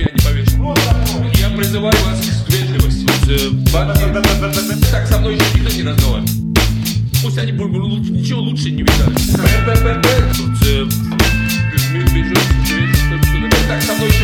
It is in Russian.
я не повешу. Я призываю вас к вежливости. Так со мной еще никто не разговаривал. Пусть они ничего лучше не видали. Так со мной